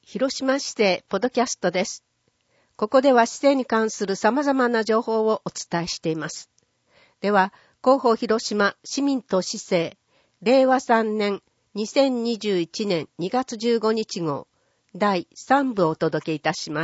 広島市政ポッドキャストです。ここでは市政に関する様々な情報をお伝えしています。では、広報広島市民と市政、令和3年2021年2月15日号、第3部をお届けいたします。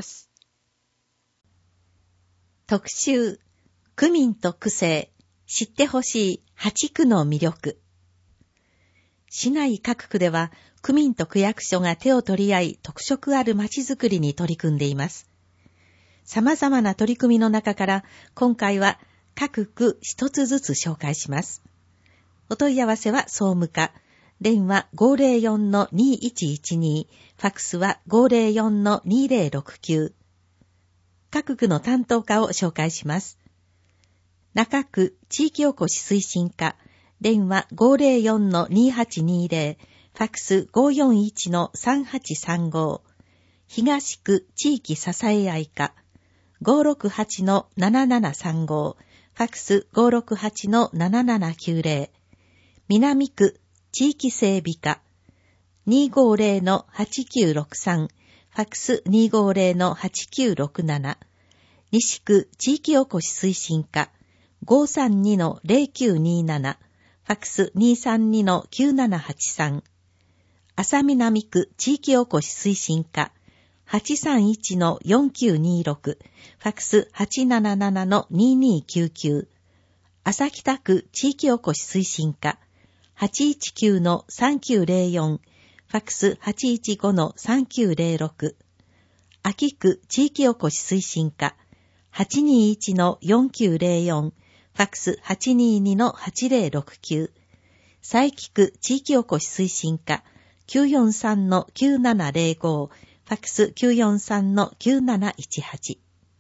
特集、区民と区政、知ってほしい8区の魅力。市内各区では、区民と区役所が手を取り合い、特色ある街づくりに取り組んでいます。様々な取り組みの中から、今回は各区一つずつ紹介します。お問い合わせは総務課、電話 504-2112、ファックスは 504-2069。各区の担当課を紹介します。中区地域おこし推進課、電話 504-2820、ファックス 541-3835。東区地域支え合い課、568-7735、ファックス 568-7790。南区地域整備課、250-8963、ファックス 250-8967。西区地域おこし推進課、532-0927、ファックス 232-9783。浅南区地域おこし推進課、831-4926、ファックス 877-2299。浅北区地域おこし推進課、819-3904、ファックス 815-3906。秋区地域おこし推進課、821-4904、ファックス 822-8069。佐伯区地域おこし推進課、943-9705、ファックス 943-9718。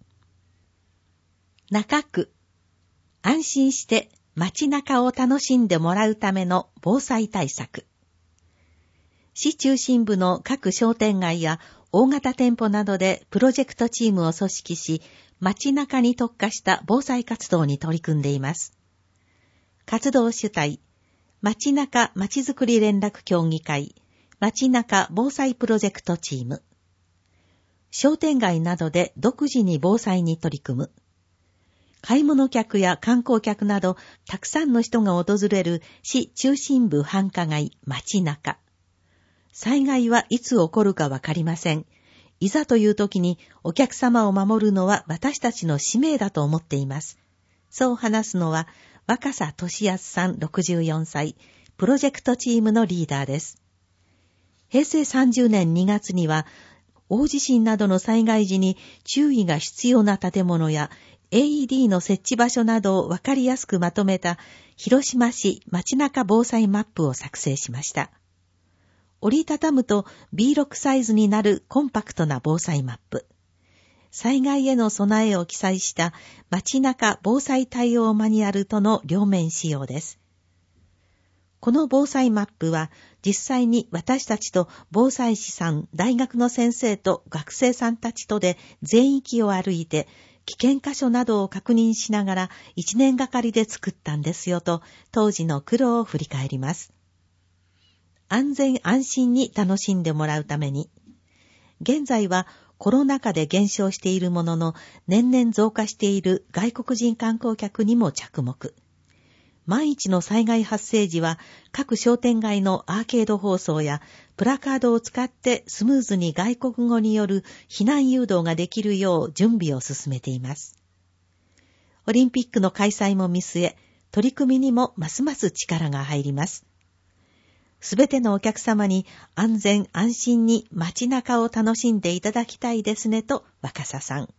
中区、安心して街中を楽しんでもらうための防災対策。市中心部の各商店街や大型店舗などでプロジェクトチームを組織し、街中に特化した防災活動に取り組んでいます。活動主体、街中まちづくり連絡協議会、街中防災プロジェクトチーム。商店街などで独自に防災に取り組む。買い物客や観光客などたくさんの人が訪れる市中心部繁華街街中。災害はいつ起こるかわかりません。いざという時にお客様を守るのは私たちの使命だと思っています。そう話すのは若狭俊康さん64歳、プロジェクトチームのリーダーです。平成30年2月には大地震などの災害時に注意が必要な建物や AED の設置場所などをわかりやすくまとめた広島市街中防災マップを作成しました。折りたたむと B6 サイズになるコンパクトな防災マップ。災害への備えを記載した街中防災対応マニュアルとの両面仕様です。この防災マップは実際に私たちと防災士さん、大学の先生と学生さんたちとで全域を歩いて危険箇所などを確認しながら1年がかりで作ったんですよと当時の苦労を振り返ります。安全安心に楽しんでもらうために、現在はコロナ禍で減少しているものの年々増加している外国人観光客にも着目。万一の災害発生時は各商店街のアーケード放送やプラカードを使ってスムーズに外国語による避難誘導ができるよう準備を進めています。オリンピックの開催も見据え、取り組みにもますます力が入ります。すべてのお客様に安全安心に街中を楽しんでいただきたいですねと若狭さん。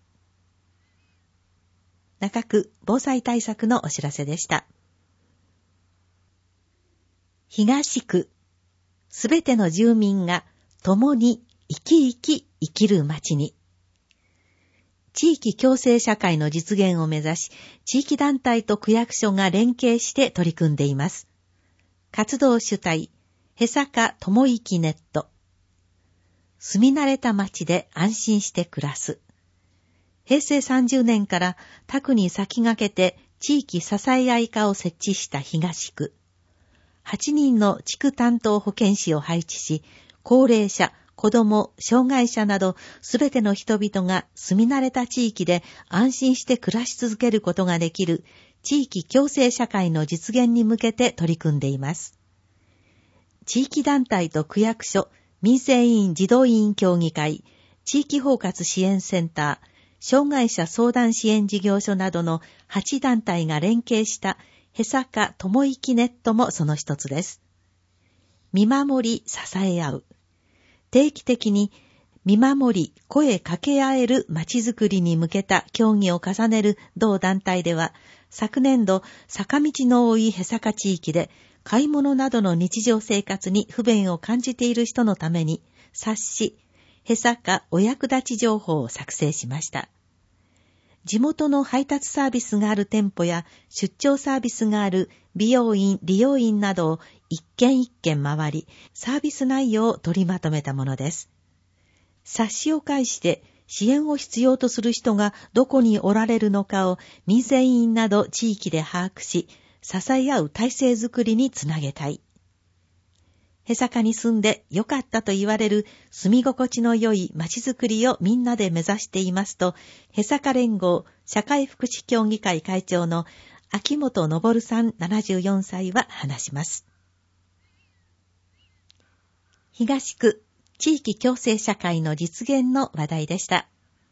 中区防災対策のお知らせでした。東区、すべての住民が共に生き生き生きる街に。地域共生社会の実現を目指し、地域団体と区役所が連携して取り組んでいます。活動主体、へさかともいきネット。住み慣れた街で安心して暮らす。平成30年から他区に先駆けて地域支え合い課を設置した東区。8人の地区担当保健師を配置し、高齢者、 子供、障害者などすべての人々が住み慣れた地域で安心して暮らし続けることができる地域共生社会の実現に向けて取り組んでいます。地域団体と区役所、民生委員児童委員協議会、地域包括支援センター、障害者相談支援事業所などの8団体が連携したへさかともいきネットもその一つです。見守り、支え合う。定期的に見守り、声かけ合えるまちづくりに向けた協議を重ねる同団体では、昨年度、坂道の多いへさか地域で買い物などの日常生活に不便を感じている人のために、冊子、へさかお役立ち情報を作成しました。地元の配達サービスがある店舗や出張サービスがある美容院、理容院などを一軒一軒回り、サービス内容を取りまとめたものです。冊子を介して支援を必要とする人がどこにおられるのかを民生委員など地域で把握し、支え合う体制づくりにつなげたい。へさかに住んでよかったと言われる住み心地の良い街づくりをみんなで目指していますと、へさか連合社会福祉協議会会長の秋元昇さん74歳は話します。東区地域共生社会の実現の話題でした。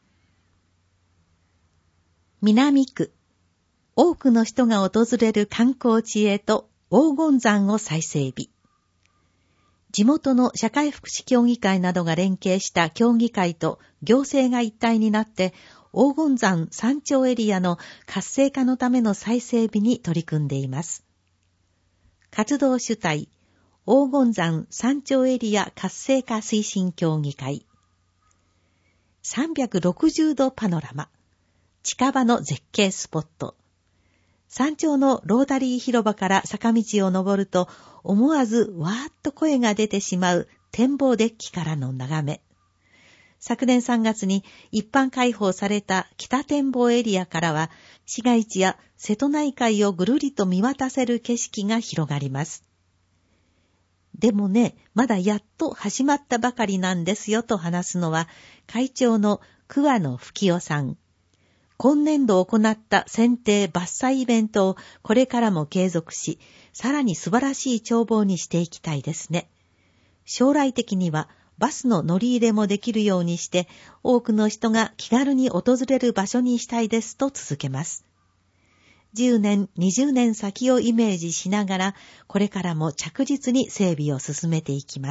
南区、多くの人が訪れる観光地へと黄金山を再整備。地元の社会福祉協議会などが連携した協議会と行政が一体になって黄金山山頂エリアの活性化のための再整備に取り組んでいます。活動主体、黄金山山頂エリア活性化推進協議会。360度パノラマ、近場の絶景スポット。山頂のロータリー広場から坂道を登ると思わずわーっと声が出てしまう展望デッキからの眺め。昨年3月に一般開放された北展望エリアからは市街地や瀬戸内海をぐるりと見渡せる景色が広がります。でもね、まだやっと始まったばかりなんですよと話すのは会長の桑野吹夫さん。今年度行った剪定伐採イベントをこれからも継続し、さらに素晴らしい眺望にしていきたいですね。将来的にはバスの乗り入れもできるようにして、多くの人が気軽に訪れる場所にしたいですと続けます。10年、20年先をイメージしながら、これからも着実に整備を進めていきます。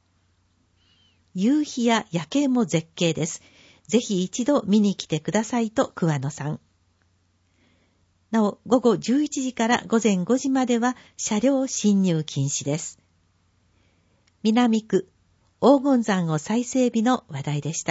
夕日や夜景も絶景です。ぜひ一度見に来てくださいと桑野さん。なお、午後11時から午前5時までは車両進入禁止です。南区、黄金山を再整備の話題でした。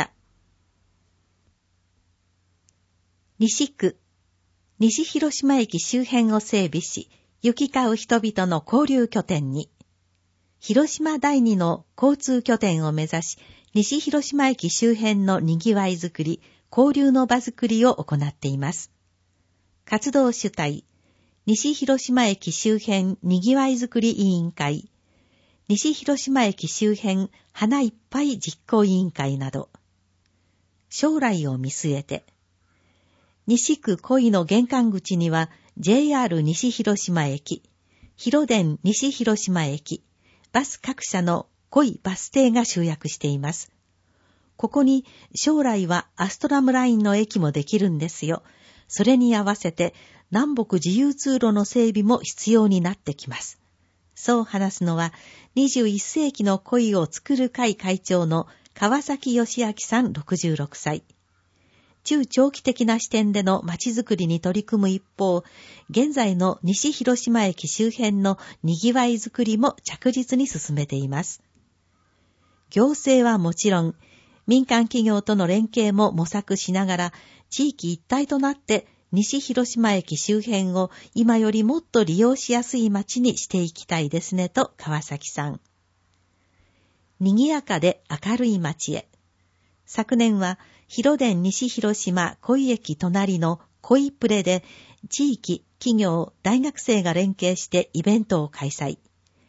西区、西広島駅周辺を整備し、行き交う人々の交流拠点に、広島第2の交通拠点を目指し、西広島駅周辺のにぎわいづくり、交流の場づくりを行っています。活動主体、西広島駅周辺にぎわいづくり委員会、西広島駅周辺花いっぱい実行委員会など、将来を見据えて、西区恋の玄関口には JR 西広島駅、広電西広島駅、バス各社の恋バス停が集約しています。ここに将来はアストラムラインの駅もできるんですよ。それに合わせて南北自由通路の整備も必要になってきます。そう話すのは21世紀の恋を作る会会長の川崎義明さん66歳。中長期的な視点での街づくりに取り組む一方、現在の西広島駅周辺のにぎわいづくりも着実に進めています。行政はもちろん、民間企業との連携も模索しながら、地域一体となって西広島駅周辺を今よりもっと利用しやすい街にしていきたいですねと川崎さん。賑やかで明るい街へ。昨年は広電西広島恋駅隣の恋プレで地域、企業、大学生が連携してイベントを開催。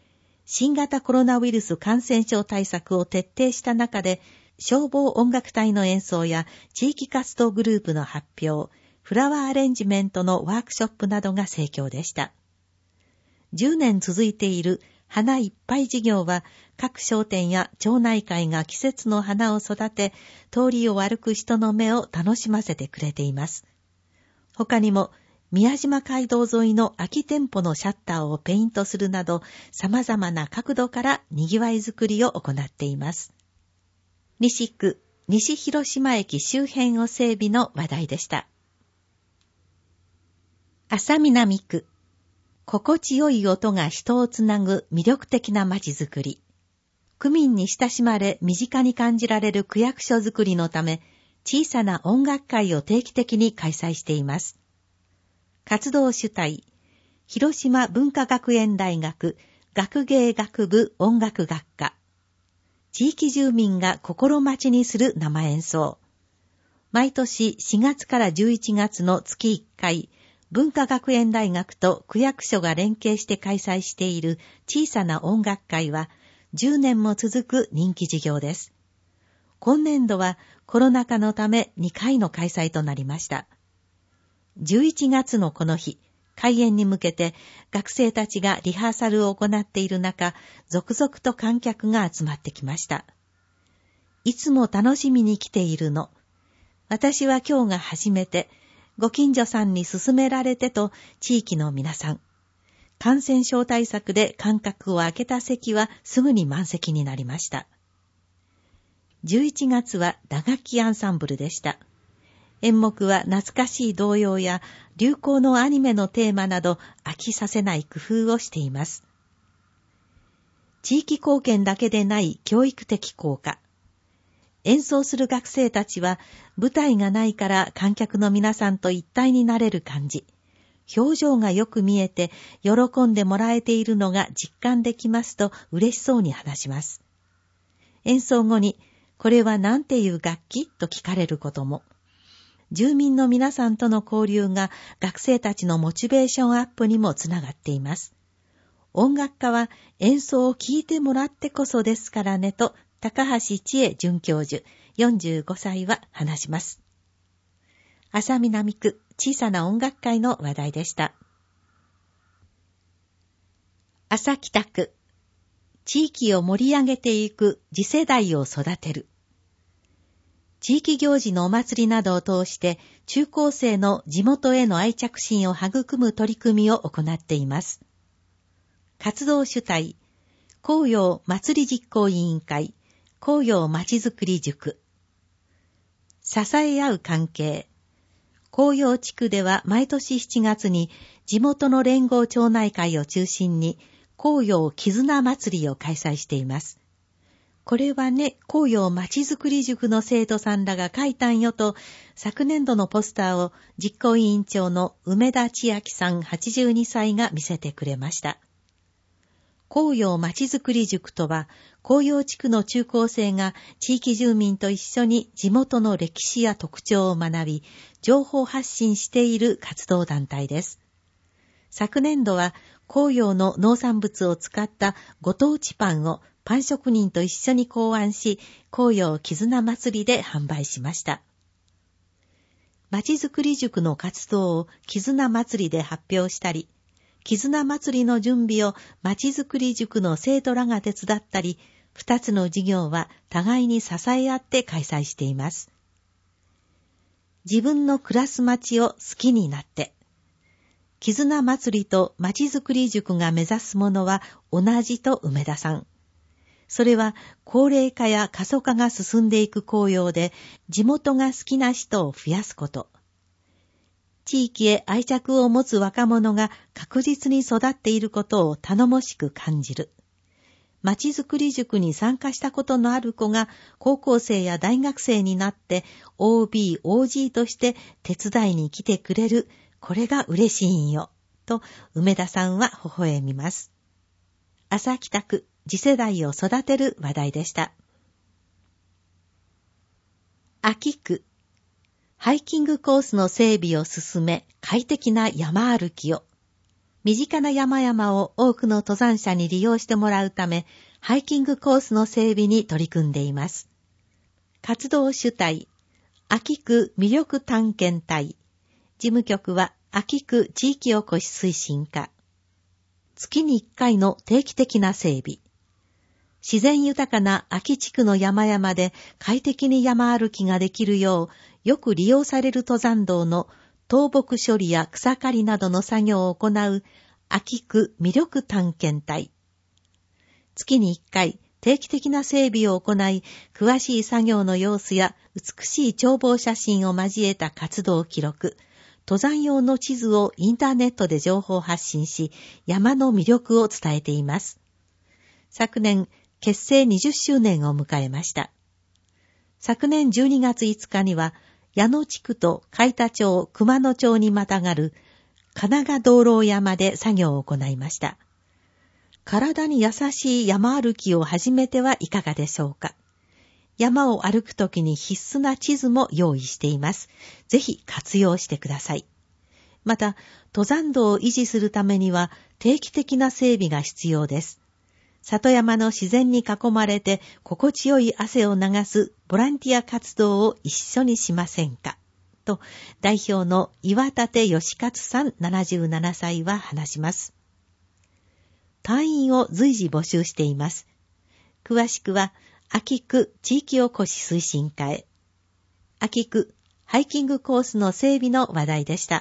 新型コロナウイルス感染症対策を徹底した中で、消防音楽隊の演奏や地域活動グループの発表、フラワーアレンジメントのワークショップなどが盛況でした。10年続いている花いっぱい事業は、各商店や町内会が季節の花を育て、通りを歩く人の目を楽しませてくれています。他にも、宮島街道沿いの空き店舗のシャッターをペイントするなど、様々な角度から賑わいづくりを行っています。西区、西広島駅周辺を整備の話題でした。安佐南区、心地よい音が人をつなぐ魅力的な街づくり。区民に親しまれ身近に感じられる区役所づくりのため、小さな音楽会を定期的に開催しています。活動主体、広島文化学園大学学芸学部音楽学科。地域住民が心待ちにする生演奏。毎年4月から11月の月1回、文化学園大学と区役所が連携して開催している小さな音楽会は10年も続く人気事業です。今年度はコロナ禍のため2回の開催となりました。11月のこの日、開演に向けて学生たちがリハーサルを行っている中、続々と観客が集まってきました。いつも楽しみに来ているの。私は今日が初めて、ご近所さんに勧められてと地域の皆さん。感染症対策で間隔を空けた席はすぐに満席になりました。11月は打楽器アンサンブルでした。演目は懐かしい童謡や流行のアニメのテーマなど飽きさせない工夫をしています。地域貢献だけでない教育的効果。演奏する学生たちは舞台がないから観客の皆さんと一体になれる感じ。表情がよく見えて喜んでもらえているのが実感できますと嬉しそうに話します。演奏後にこれは何ていう楽器と聞かれることも。住民の皆さんとの交流が学生たちのモチベーションアップにもつながっています。音楽家は演奏を聴いてもらってこそですからねと高橋千恵准教授45歳は話します。安佐南区小さな音楽会の話題でした。安佐北区、地域を盛り上げていく次世代を育てる。地域行事のお祭りなどを通して中高生の地元への愛着心を育む取り組みを行っています。活動主体、紅葉祭り実行委員会、紅葉まちづくり塾。支え合う関係。紅葉地区では毎年7月に地元の連合町内会を中心に紅葉絆祭りを開催しています。これはね、紅葉まちづくり塾の生徒さんらが書いたんよと、昨年度のポスターを実行委員長の梅田千秋さん82歳が見せてくれました。紅葉まちづくり塾とは、紅葉地区の中高生が地域住民と一緒に地元の歴史や特徴を学び、情報発信している活動団体です。昨年度は紅葉の農産物を使ったご当地パンをパン職人と一緒に考案し、紅葉絆祭りで販売しました。まちづくり塾の活動を絆祭りで発表したり、絆祭りの準備をまちづくり塾の生徒らが手伝ったり、2つの事業は互いに支え合って開催しています。自分の暮らす街を好きになって。絆祭りとまちづくり塾が目指すものは同じと梅田さん。それは高齢化や過疎化が進んでいく紅葉で地元が好きな人を増やすこと。地域へ愛着を持つ若者が確実に育っていることを頼もしく感じる。まちづくり塾に参加したことのある子が高校生や大学生になって OB、OG として手伝いに来てくれる。これが嬉しいんよ。と梅田さんは微笑みます。朝北区次世代を育てる話題でした。秋区、ハイキングコースの整備を進め快適な山歩きを。 身近な山々を多くの登山者に利用してもらうため、ハイキングコースの整備に取り組んでいます。活動主体、秋区魅力探検隊。事務局は秋区地域おこし推進課。月に1回の定期的な整備。自然豊かな秋地区の山々で快適に山歩きができるよう、よく利用される登山道の倒木処理や草刈りなどの作業を行う秋区魅力探検隊。月に1回定期的な整備を行い、詳しい作業の様子や美しい眺望写真を交えた活動記録、登山用の地図をインターネットで情報発信し、山の魅力を伝えています。昨年、結成20周年を迎えました。昨年12月5日には、矢野地区と海田町、熊野町にまたがる金賀道路山で作業を行いました。体に優しい山歩きを始めてはいかがでしょうか。山を歩くときに必須な地図も用意しています。ぜひ活用してください。また、登山道を維持するためには定期的な整備が必要です。里山の自然に囲まれて心地よい汗を流すボランティア活動を一緒にしませんかと、代表の岩立義勝さん77歳は話します。隊員を随時募集しています。詳しくは、秋区地域おこし推進課へ。秋区ハイキングコースの整備の話題でした。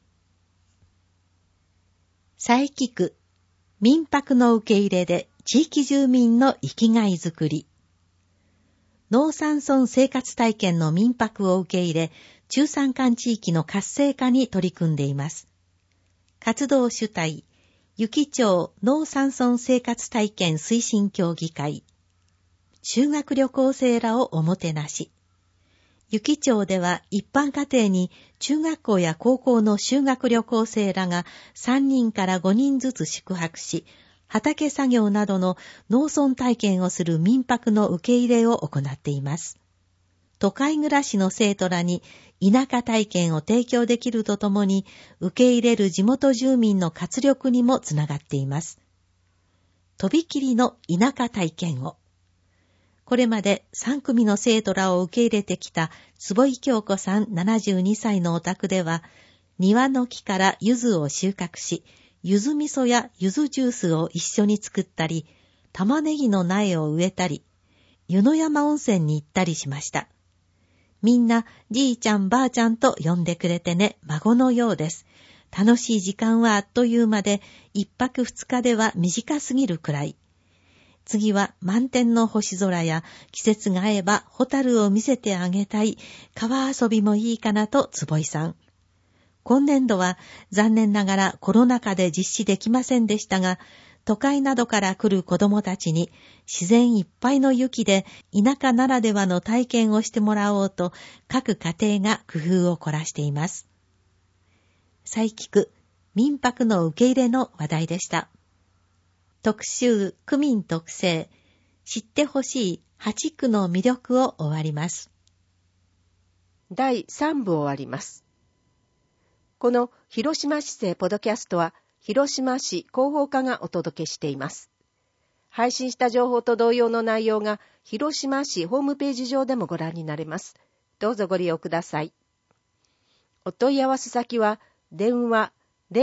佐伯区民泊の受け入れで地域住民の生きがいづくり。農山村生活体験の民泊を受け入れ、中山間地域の活性化に取り組んでいます。活動主体、由岐町農山村生活体験推進協議会。修学旅行生らをおもてなし。由岐町では一般家庭に中学校や高校の修学旅行生らが3人から5人ずつ宿泊し、畑作業などの農村体験をする民泊の受け入れを行っています。都会暮らしの生徒らに田舎体験を提供できるとともに、受け入れる地元住民の活力にもつながっています。とびきりの田舎体験を。これまで3組の生徒らを受け入れてきた坪井京子さん72歳のお宅では、庭の木から柚子を収穫し、柚子味噌や柚子ジュースを一緒に作ったり、玉ねぎの苗を植えたり、湯の山温泉に行ったりしました。みんなじいちゃんばあちゃんと呼んでくれてね、孫のようです。楽しい時間はあっという間で、1泊2日では短すぎるくらい。次は満天の星空や季節が合えばホタルを見せてあげたい、川遊びもいいかなと坪井さん。今年度は残念ながらコロナ禍で実施できませんでしたが、都会などから来る子どもたちに自然いっぱいの雪で田舎ならではの体験をしてもらおうと、各家庭が工夫を凝らしています。佐伯区民泊の受け入れの話題でした。特集区民特製、知ってほしい8区の魅力を終わります。 第3部終わります。この広島市政ポドキャストは、広島市広報課がお届けしています。配信した情報と同様の内容が広島市ホームページ上でもご覧になれます。どうぞご利用ください。お問い合わせ先は電話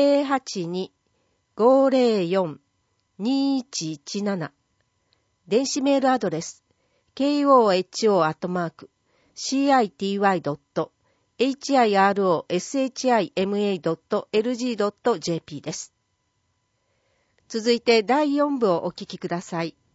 082-504-2117 電子メールアドレス koho@city.hirosHIMA.lg.jp です。続いて第4部をお聞きください。